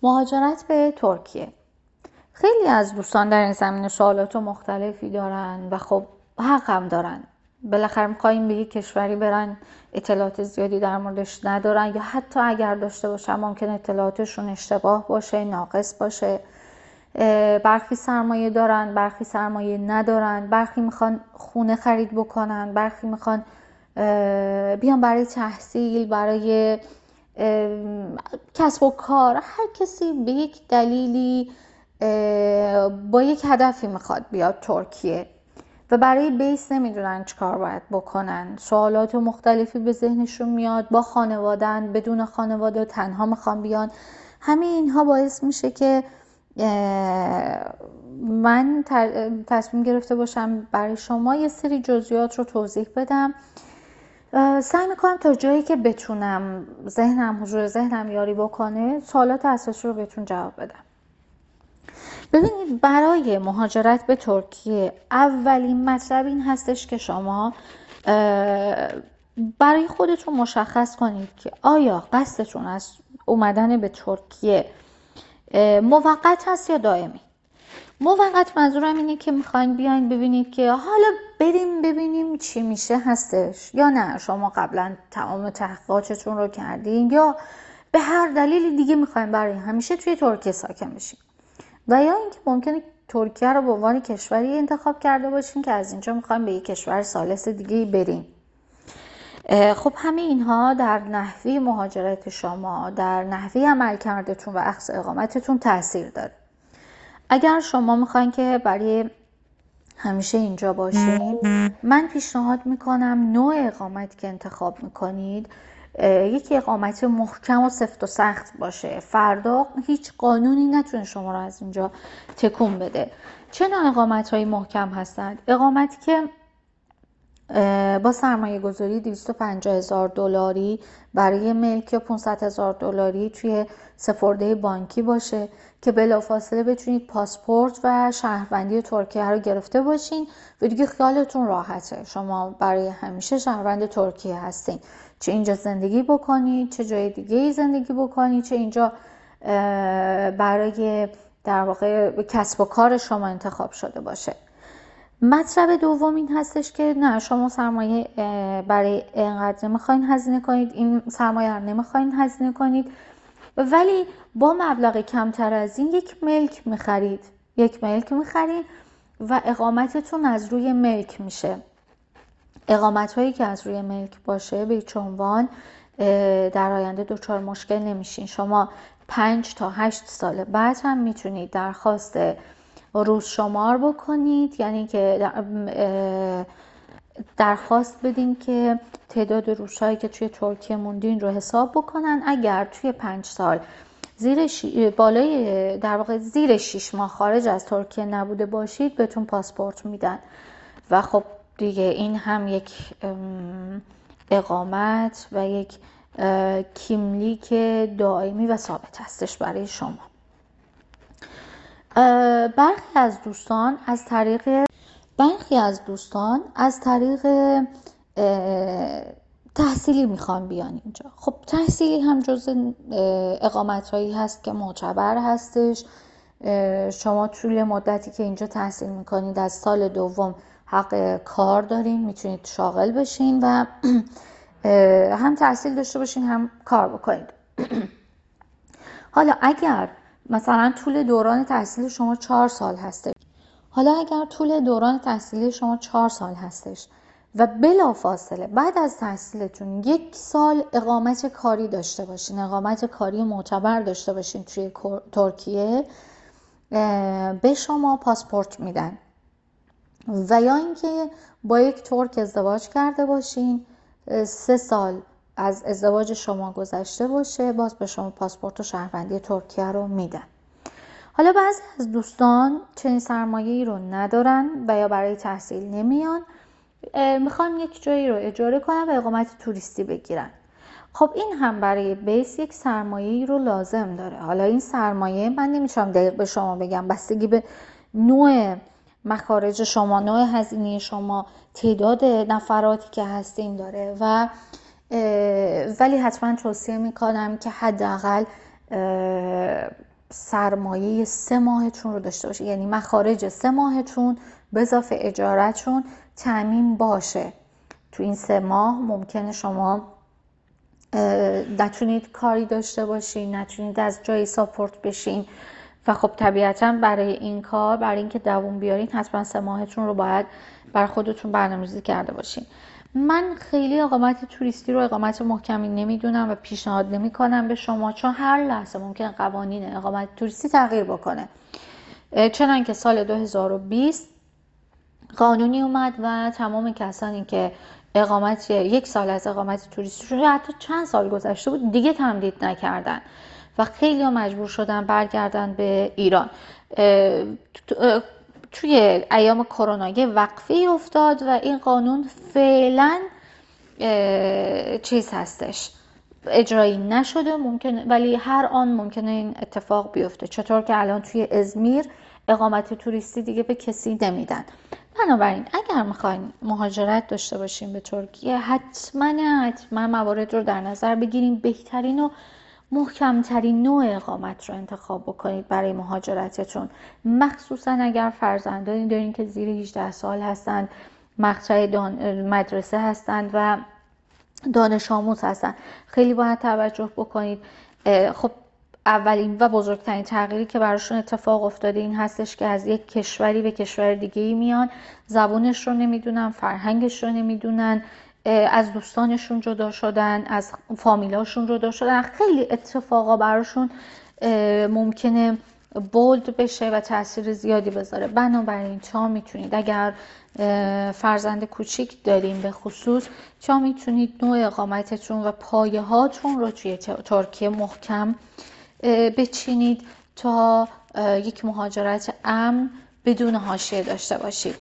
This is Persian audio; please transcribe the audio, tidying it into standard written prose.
مهاجرت به ترکیه. خیلی از دوستان در این زمینه سوالات مختلفی دارن و خب حق هم دارن. بالاخره میخوایم به یک کشوری برن اطلاعات زیادی در موردش ندارن، یا حتی اگر داشته باشن ممکن اطلاعاتشون اشتباه باشه، ناقص باشه. برخی سرمایه دارن، برخی سرمایه ندارن، برخی میخوان خونه خرید بکنن، برخی میخوان بیان برای تحصیل، برای کسب و کار. هر کسی به یک دلیلی با یک هدفی میخواد بیاد ترکیه و برای بیس نمیدونن چی کار باید بکنن. سوالات مختلفی به ذهنشون میاد، با خانوادن، بدون خانواده، تنها میخوان بیان. همه اینها باعث میشه که من تصمیم گرفته باشم برای شما یه سری جزئیات رو توضیح بدم. سعی میکنم تا جایی که بتونم حضور ذهنم یاری بکنه سوالات اساسی رو بهتون جواب بدم. ببینید، برای مهاجرت به ترکیه اولین مطلب این هستش که شما برای خودتون مشخص کنید که آیا قصدتون از اومدن به ترکیه موقت هست یا دائمی. موقت منظورم اینه که میخواین بیاین ببینید که حالا بریم ببینیم چی میشه هستش، یا نه شما قبلا تمام تحقیقاتتون رو کردین، یا به هر دلیل دیگه میخواین برای همیشه توی ترکیه ساکن بشین، و یا اینکه ممکنه ترکیه رو به عنوان کشوری انتخاب کرده باشین که از اینجا میخواین به یک کشور ثالث دیگه برین. خب همه اینها در نحوه مهاجرت شما، در نحوه عملکردتون و اخذ اقامتتون تاثیر داره. اگر شما میخواین که برای همیشه اینجا باشین، من پیشنهاد میکنم نوع اقامت که انتخاب میکنید یکی اقامت محکم و سفت و سخت باشه. فردا هیچ قانونی نتونه شما رو از اینجا تکون بده. چه نوع اقامت های محکم هستند؟ اقامتی که با سرمایه گذاری $250,000 برای ملک یا $500,000 توی سپرده بانکی باشه که بلافاصله بتونید پاسپورت و شهروندی ترکیه رو گرفته باشین و دیگه خیالتون راحته، شما برای همیشه شهروند ترکیه هستین. چه اینجا زندگی بکنید، چه جای دیگه زندگی بکنید، چه اینجا برای در واقع کسب و کار شما انتخاب شده باشه. مطلب دوم این هستش که نه، شما سرمایه برای اینقدر نمیخواین هزینه کنید، این سرمایه رو نمیخواین هزینه کنید، ولی با مبلغ کمتر از این یک ملک میخرید و اقامتتون از روی ملک میشه. اقامت هایی که از روی ملک باشه به هیچ عنوان در آینده دچار مشکل نمیشین. شما 5 تا 8 سال بعد هم میتونید درخواست روز شمار بکنید، یعنی که درخواست بدین که تعداد روزهایی که توی ترکیه موندین رو حساب بکنن. اگر توی 5 سال زیر 6 ماه خارج از ترکیه نبوده باشید بهتون پاسپورت میدن و خب دیگه این هم یک اقامت و یک کیملیک دائمی و ثابت هستش برای شما. برخی از دوستان از طریق تحصیلی میخوان بیان اینجا. خب تحصیلی هم جز اقامت هایی هست که معتبر هستش. شما طول مدتی که اینجا تحصیل میکنید از سال دوم حق کار دارین، میتونید شاغل بشین و هم تحصیل داشته باشین هم کار بکنید. حالا اگر مثلا طول دوران تحصیل شما 4 سال هستش و بلافاصله بعد از تحصیلتون 1 سال اقامت کاری داشته باشین، اقامت کاری معتبر داشته باشین توی ترکیه، به شما پاسپورت میدن. و یا اینکه با یک ترک ازدواج کرده باشین، 3 سال از ازدواج شما گذشته باشه، باز به شما پاسپورت و شهروندی ترکیه رو میدن. حالا بعضی از دوستان چنین سرمایه‌ای رو ندارن و یا برای تحصیل نمیان، میخوان یک جایی رو اجاره کنن و اقامت توریستی بگیرن. خب این هم برای بیس یک سرمایه‌ای رو لازم داره. حالا این سرمایه من نمیتونم دقیق به شما بگم، بستگی به نوع مخارج شما، نوع هزینه شما، تعداد نفراتی که هستین داره ولی حتما توصیه میکنم که حداقل سرمایه 3 ماهتون رو داشته باشید، یعنی مخارج 3 ماهتون به اضافه اجارتون تامین باشه. تو این 3 ماه ممکنه شما نتونید کاری داشته باشین، نتونید از جایی ساپورت بشین و خب طبیعتا برای این کار، برای اینکه دووم بیارین، حتما 3 ماهتون رو باید بر خودتون برنامه‌ریزی کرده باشین. من خیلی اقامت توریستی رو اقامت محکمی نمیدونم و پیشنهاد نمیکنم به شما، چون هر لحظه ممکن قوانین اقامت توریستی تغییر بکنه. چنانکه سال 2020 قانونی اومد و تمام کسانی که اقامت 1 سال از اقامت توریستی شده، حتی چند سال گذشته بود، دیگه تمدید نکردن و خیلی ها مجبور شدن برگردن به ایران. توی ایام کرونا یه وقفه افتاد و این قانون فعلا چیز هستش، اجرایی نشده، ممکن ولی هر آن ممکنه این اتفاق بیفته. چطور که الان توی ازمیر اقامت توریستی دیگه به کسی نمیدن. بنابراین اگر میخواین مهاجرت داشته باشین به ترکیه، حتما موارد رو در نظر بگیرین، بهترین و محکمترین نوع اقامت رو انتخاب بکنید برای مهاجرتتون، مخصوصا اگر فرزندانی دارین که زیر 18 سال هستند، مقطع مدرسه هستند و دانش آموز هستن. خیلی باید توجه بکنید. خب اولین و بزرگترین تغییری که براشون اتفاق افتاده این هستش که از یک کشوری به کشور دیگه ای میان، زبونش رو نمیدونن، فرهنگش رو نمیدونن، از دوستانشون جدا شدن، از فامیلاشون جدا شدن، خیلی اتفاقا براشون ممکنه بولد بشه و تاثیر زیادی بذاره. بنابراین چا میتونید، اگر فرزند کوچیک داریم به خصوص، چا میتونید نوع اقامتتون و پایه هاتون رو توی ترکیه محکم بچینید تا یک مهاجرت امن بدون حاشیه داشته باشید.